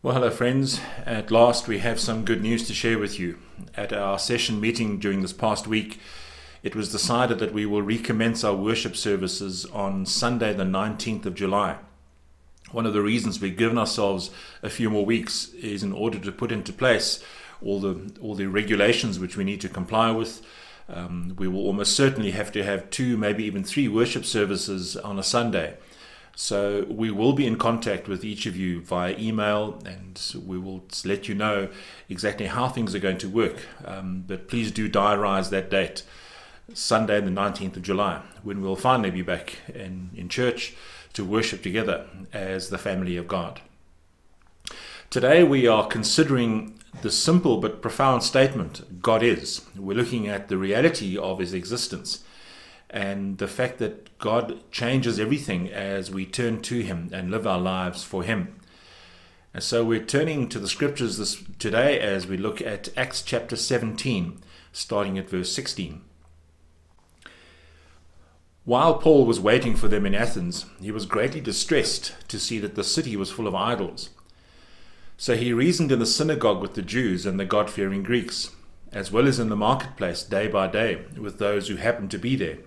Well, hello friends. At last we have some good news to share with you. At our session meeting during this past week, it was decided that we will recommence our worship services on Sunday the 19th of July. One of the reasons we've given ourselves a few more weeks is in order to put into place all the regulations which we need to comply with. We will almost certainly have to have 2, maybe even 3 worship services on a Sunday. So we will be in contact with each of you via email, and we will let you know exactly how things are going to work. But please do diarize that date, Sunday the 19th of July, when we'll finally be back in church to worship together as the family of God. Today we are considering the simple but profound statement, God is. We're looking at the reality of His existence and the fact that God changes everything as we turn to Him and live our lives for Him. And so we're turning to the scriptures today as we look at Acts chapter 17, starting at verse 16. While Paul was waiting for them in Athens, he was greatly distressed to see that the city was full of idols. So he reasoned in the synagogue with the Jews and the God-fearing Greeks, as well as in the marketplace day by day with those who happened to be there.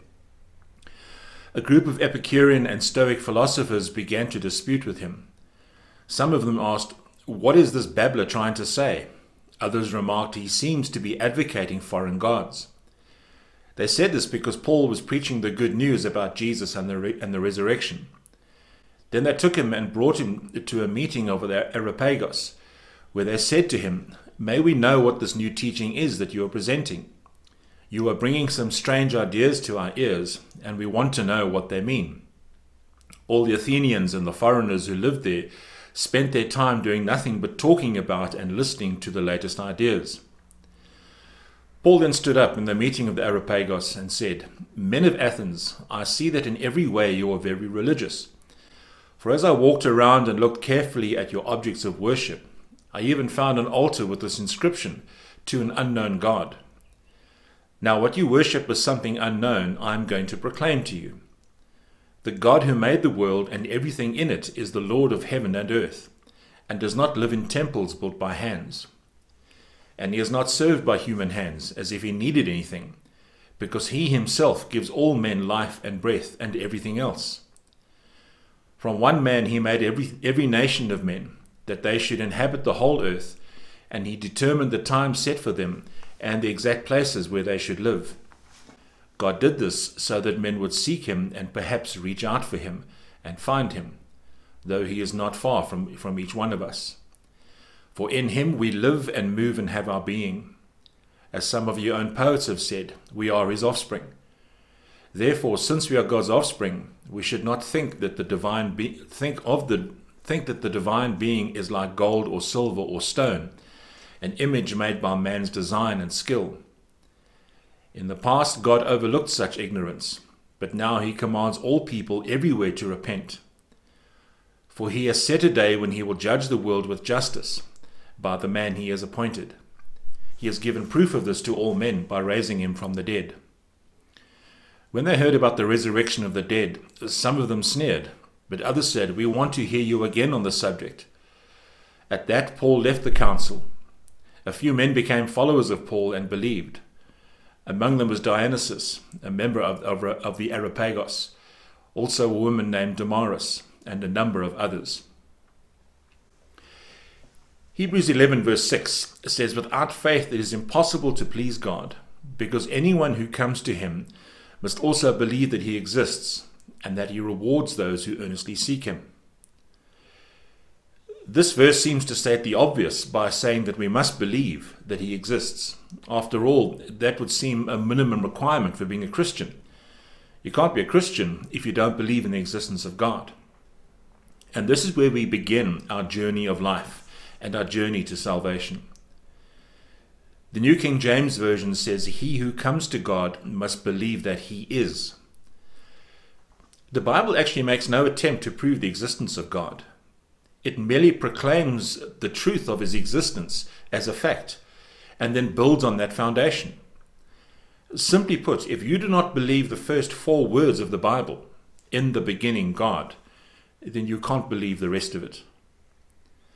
A group of Epicurean and Stoic philosophers began to dispute with him. Some of them asked, "What is this babbler trying to say?" Others remarked, "He seems to be advocating foreign gods." They said this because Paul was preaching the good news about Jesus and the resurrection. Then they took him and brought him to a meeting over the Areopagus, where they said to him, "May we know what this new teaching is that you are presenting? You are bringing some strange ideas to our ears, and we want to know what they mean." All the Athenians and the foreigners who lived there spent their time doing nothing but talking about and listening to the latest ideas. Paul then stood up in the meeting of the Areopagus and said, "Men of Athens, I see that in every way you are very religious. For as I walked around and looked carefully at your objects of worship, I even found an altar with this inscription, 'To an unknown God.' Now what you worship is something unknown I am going to proclaim to you. The God who made the world and everything in it is the Lord of heaven and earth, and does not live in temples built by hands. And He is not served by human hands as if He needed anything, because He Himself gives all men life and breath and everything else. From one man He made every nation of men, that they should inhabit the whole earth, and He determined the time set for them and the exact places where they should live. God did this so that men would seek Him and perhaps reach out for Him and find Him, though He is not far from each one of us. For in Him we live and move and have our being. As some of your own poets have said, we are His offspring. Therefore, since we are God's offspring, we should not think that the divine being is like gold or silver or stone, an image made by man's design and skill. In the past, God overlooked such ignorance, but now He commands all people everywhere to repent. For He has set a day when He will judge the world with justice by the man He has appointed. He has given proof of this to all men by raising Him from the dead." When they heard about the resurrection of the dead, some of them sneered, but others said, "We want to hear you again on the subject." At that, Paul left the council. A few men became followers of Paul and believed. Among them was Dionysius, a member of the Areopagus, also a woman named Damaris, and a number of others. Hebrews 11 verse 6 says, "Without faith it is impossible to please God, because anyone who comes to Him must also believe that He exists, and that He rewards those who earnestly seek Him." This verse seems to state the obvious by saying that we must believe that He exists. After all, that would seem a minimum requirement for being a Christian. You can't be a Christian if you don't believe in the existence of God. And this is where we begin our journey of life and our journey to salvation. The New King James Version says, "He who comes to God must believe that He is." The Bible actually makes no attempt to prove the existence of God. It merely proclaims the truth of His existence as a fact, and then builds on that foundation. Simply put, if you do not believe the first 4 words of the Bible, "In the beginning God," then you can't believe the rest of it.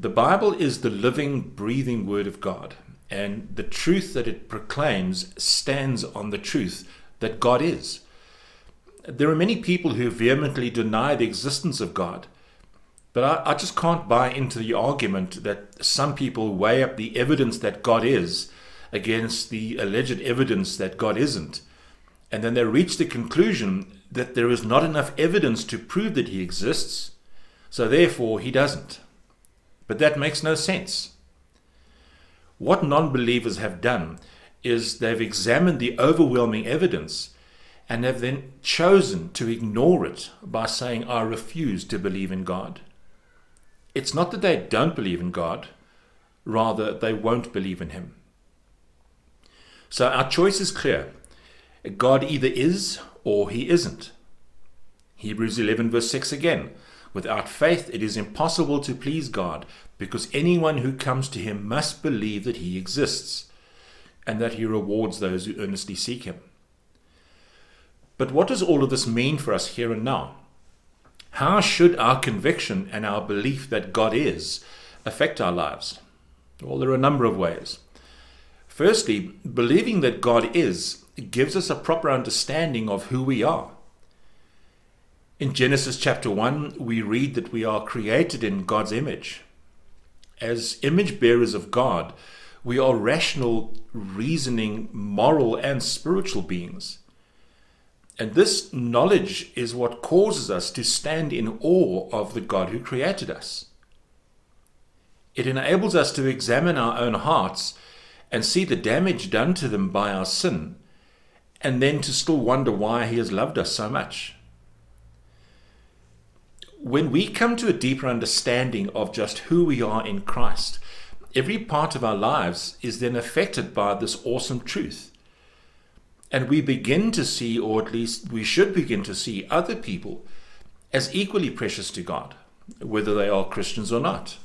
The Bible is the living, breathing Word of God, and the truth that it proclaims stands on the truth that God is. There are many people who vehemently deny the existence of God, but I just can't buy into the argument that some people weigh up the evidence that God is against the alleged evidence that God isn't, and then they reach the conclusion that there is not enough evidence to prove that he exists, so therefore he doesn't. But that makes no sense. What non-believers have done is they've examined the overwhelming evidence and have then chosen to ignore it by saying, I refuse to believe in God. It's not that they don't believe in God, rather they won't believe in him. So our choice is clear. God either is or he isn't. Hebrews 11 verse 6 again. Without faith it is impossible to please God, because anyone who comes to him must believe that he exists, and that he rewards those who earnestly seek him. But what does all of this mean for us here and now? How should our conviction and our belief that God is affect our lives? Well, there are a number of ways. Firstly, believing that God is gives us a proper understanding of who we are. In Genesis chapter 1, we read that we are created in God's image. As image bearers of God, we are rational, reasoning, moral, and spiritual beings. And this knowledge is what causes us to stand in awe of the God who created us. It enables us to examine our own hearts and see the damage done to them by our sin, and then to still wonder why he has loved us so much. When we come to a deeper understanding of just who we are in Christ, every part of our lives is then affected by this awesome truth. And we begin to see, or at least we should begin to see, other people as equally precious to God, whether they are Christians or not.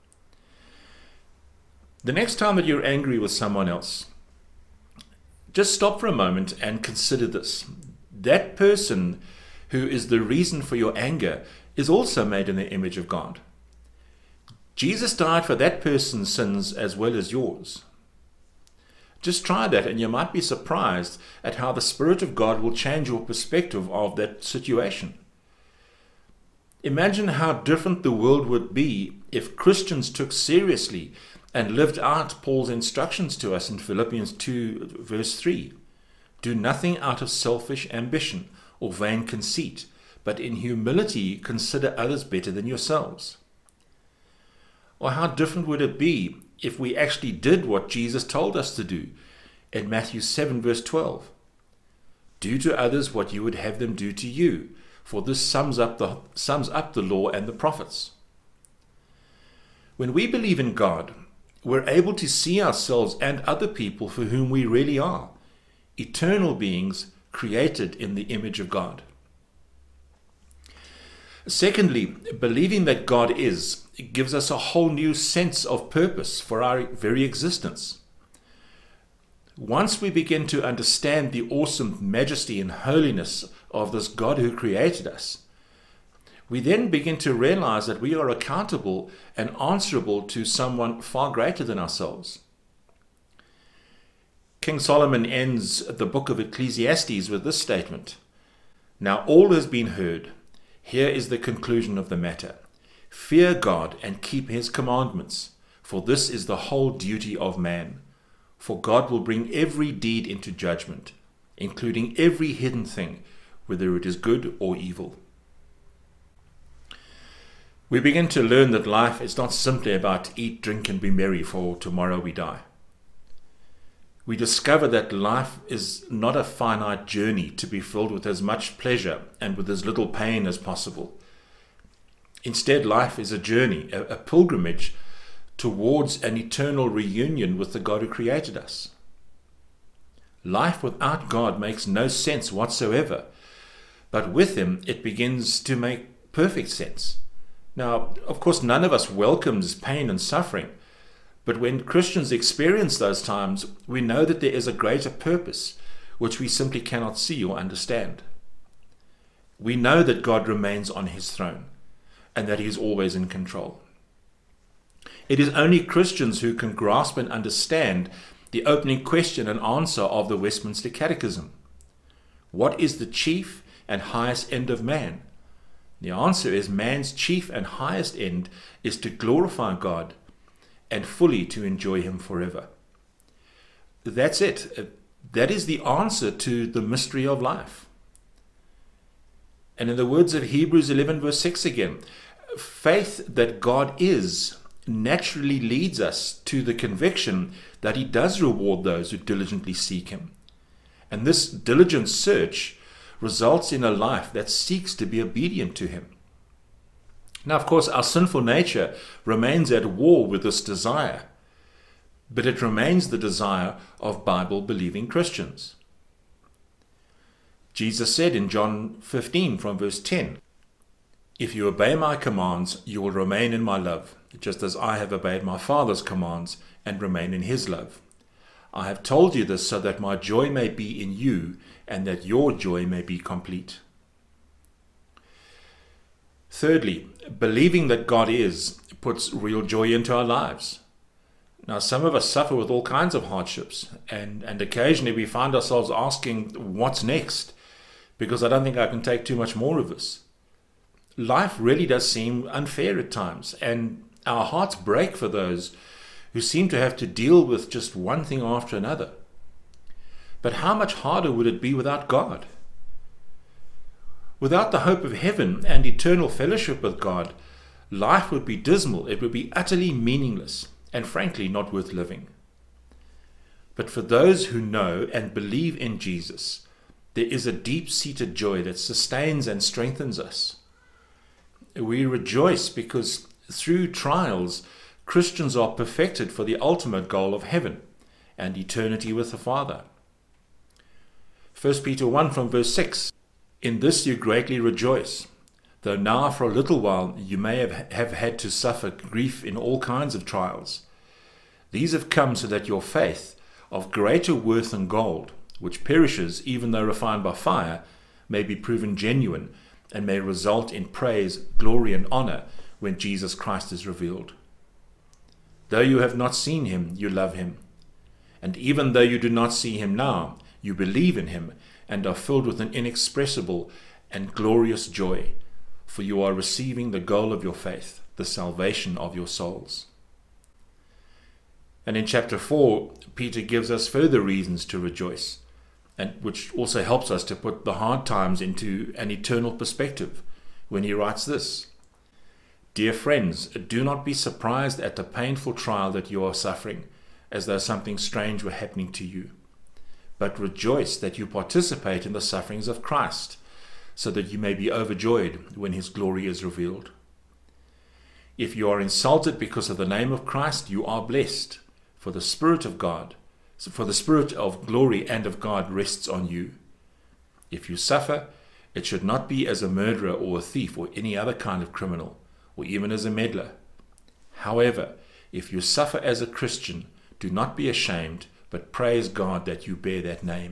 The next time that you're angry with someone else, just stop for a moment and consider this. That person who is the reason for your anger is also made in the image of God. Jesus died for that person's sins as well as yours. Just try that and you might be surprised at how the Spirit of God will change your perspective of that situation. Imagine how different the world would be if Christians took seriously and lived out Paul's instructions to us in Philippians 2 verse 3. Do nothing out of selfish ambition or vain conceit, but in humility consider others better than yourselves. Or how different would it be if we actually did what Jesus told us to do in Matthew 7 verse 12? Do to others what you would have them do to you, for this sums up the law and the prophets. When we believe in God, we're able to see ourselves and other people for whom we really are, eternal beings created in the image of God. Secondly, believing that God is gives us a whole new sense of purpose for our very existence. Once we begin to understand the awesome majesty and holiness of this God who created us, we then begin to realize that we are accountable and answerable to someone far greater than ourselves. King Solomon ends the book of Ecclesiastes with this statement: Now all has been heard. Here is the conclusion of the matter. Fear God and keep his commandments, for this is the whole duty of man. For God will bring every deed into judgment, including every hidden thing, whether it is good or evil. We begin to learn that life is not simply about eat, drink, and be merry, for tomorrow we die. We discover that life is not a finite journey to be filled with as much pleasure and with as little pain as possible. Instead, life is a journey, a pilgrimage towards an eternal reunion with the God who created us. Life without God makes no sense whatsoever, but with him it begins to make perfect sense. Now, of course, none of us welcomes pain and suffering, but when Christians experience those times, we know that there is a greater purpose which we simply cannot see or understand. We know that God remains on his throne and that he is always in control. It is only Christians who can grasp and understand the opening question and answer of the Westminster Catechism. What is the chief and highest end of man? The answer is man's chief and highest end is to glorify God and fully to enjoy Him forever. That's it. That is the answer to the mystery of life. And in the words of Hebrews 11 verse 6 again, faith that God is naturally leads us to the conviction that He does reward those who diligently seek Him. And this diligent search results in a life that seeks to be obedient to Him. Now, of course, our sinful nature remains at war with this desire, but it remains the desire of Bible-believing Christians. Jesus said in John 15 from verse 10, "If you obey my commands, you will remain in my love, just as I have obeyed my Father's commands and remain in His love. I have told you this so that my joy may be in you and that your joy may be complete." Thirdly, believing that God is puts real joy into our lives. Now, some of us suffer with all kinds of hardships, and occasionally we find ourselves asking, what's next? Because I don't think I can take too much more of this. Life really does seem unfair at times, and our hearts break for those who seem to have to deal with just one thing after another. But how much harder would it be without God? Without the hope of heaven and eternal fellowship with God, life would be dismal, it would be utterly meaningless, and frankly not worth living. But for those who know and believe in Jesus, there is a deep-seated joy that sustains and strengthens us. We rejoice because through trials, Christians are perfected for the ultimate goal of heaven and eternity with the Father. 1 Peter 1 from verse 6, "In this you greatly rejoice, though now for a little while you may have had to suffer grief in all kinds of trials. These have come so that your faith, of greater worth than gold, which perishes even though refined by fire, may be proven genuine and may result in praise, glory, and honor when Jesus Christ is revealed. Though you have not seen Him, you love Him. And even though you do not see Him now, you believe in Him and are filled with an inexpressible and glorious joy, for you are receiving the goal of your faith, the salvation of your souls." And in chapter 4, Peter gives us further reasons to rejoice, and which also helps us to put the hard times into an eternal perspective when he writes this: "Dear friends, do not be surprised at the painful trial that you are suffering, as though something strange were happening to you. But rejoice that you participate in the sufferings of Christ, so that you may be overjoyed when His glory is revealed. If you are insulted because of the name of Christ, you are blessed, for the Spirit of glory and of God rests on you. If you suffer, it should not be as a murderer or a thief or any other kind of criminal, or even as a meddler. However, if you suffer as a Christian, do not be ashamed, but praise God that you bear that name."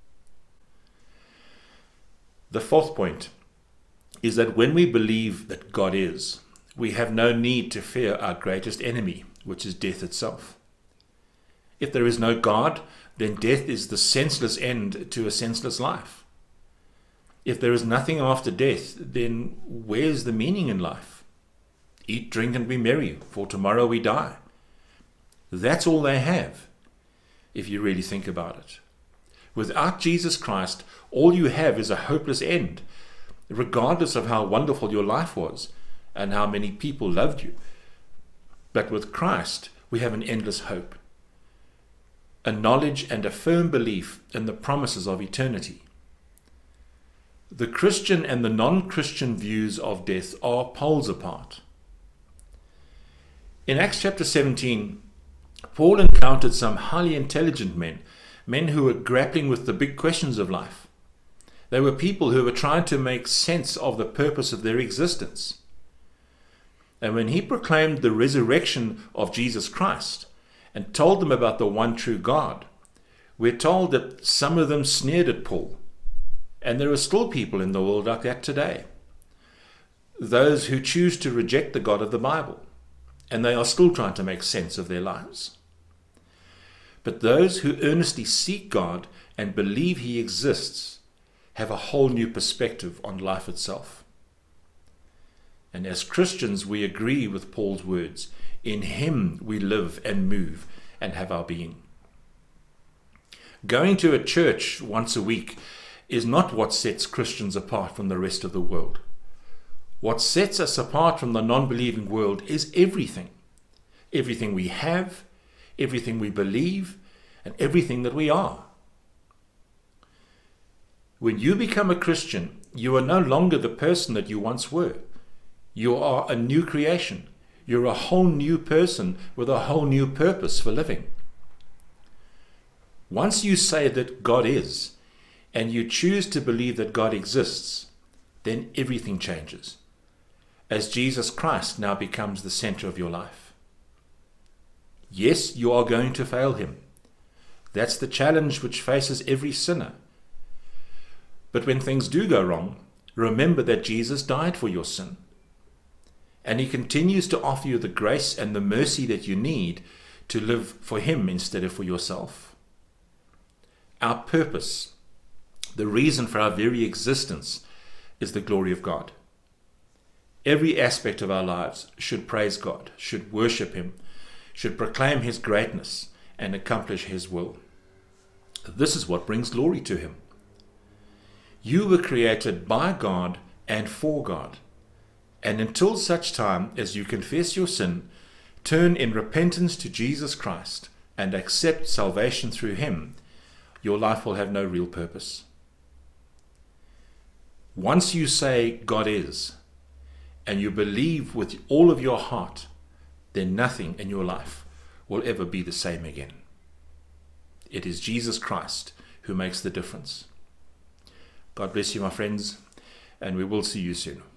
The fourth point is that when we believe that God is, we have no need to fear our greatest enemy, which is death itself. If there is no God, then death is the senseless end to a senseless life. If there is nothing after death, then where's the meaning in life? Eat, drink, and be merry, for tomorrow we die. That's all they have, if you really think about it. Without Jesus Christ, all you have is a hopeless end, regardless of how wonderful your life was and how many people loved you. But with Christ, we have an endless hope, a knowledge and a firm belief in the promises of eternity. The Christian and the non-Christian views of death are poles apart. In Acts chapter 17, Paul encountered some highly intelligent men who were grappling with the big questions of life. They were people who were trying to make sense of the purpose of their existence. And when he proclaimed the resurrection of Jesus Christ and told them about the one true God, we're told that some of them sneered at Paul. And there are still people in the world like that today. Those who choose to reject the God of the Bible and they are still trying to make sense of their lives. But those who earnestly seek God and believe He exists have a whole new perspective on life itself. And as Christians, we agree with Paul's words, in Him we live and move and have our being. Going to a church once a week is not what sets Christians apart from the rest of the world. What sets us apart from the non-believing world is everything. Everything we have, everything we believe, and everything that we are. When you become a Christian, you are no longer the person that you once were. You are a new creation. You're a whole new person with a whole new purpose for living. Once you say that God is, and you choose to believe that God exists, then everything changes, as Jesus Christ now becomes the center of your life. Yes, you are going to fail Him. That's the challenge which faces every sinner. But when things do go wrong, remember that Jesus died for your sin. And He continues to offer you the grace and the mercy that you need to live for Him instead of for yourself. Our purpose, the reason for our very existence, is the glory of God. Every aspect of our lives should praise God, should worship Him, should proclaim His greatness and accomplish His will. This is what brings glory to Him. You were created by God and for God. And until such time as you confess your sin, turn in repentance to Jesus Christ, and accept salvation through Him, your life will have no real purpose. Once you say God is, and you believe with all of your heart, then nothing in your life will ever be the same again. It is Jesus Christ who makes the difference. God bless you, my friends, and we will see you soon.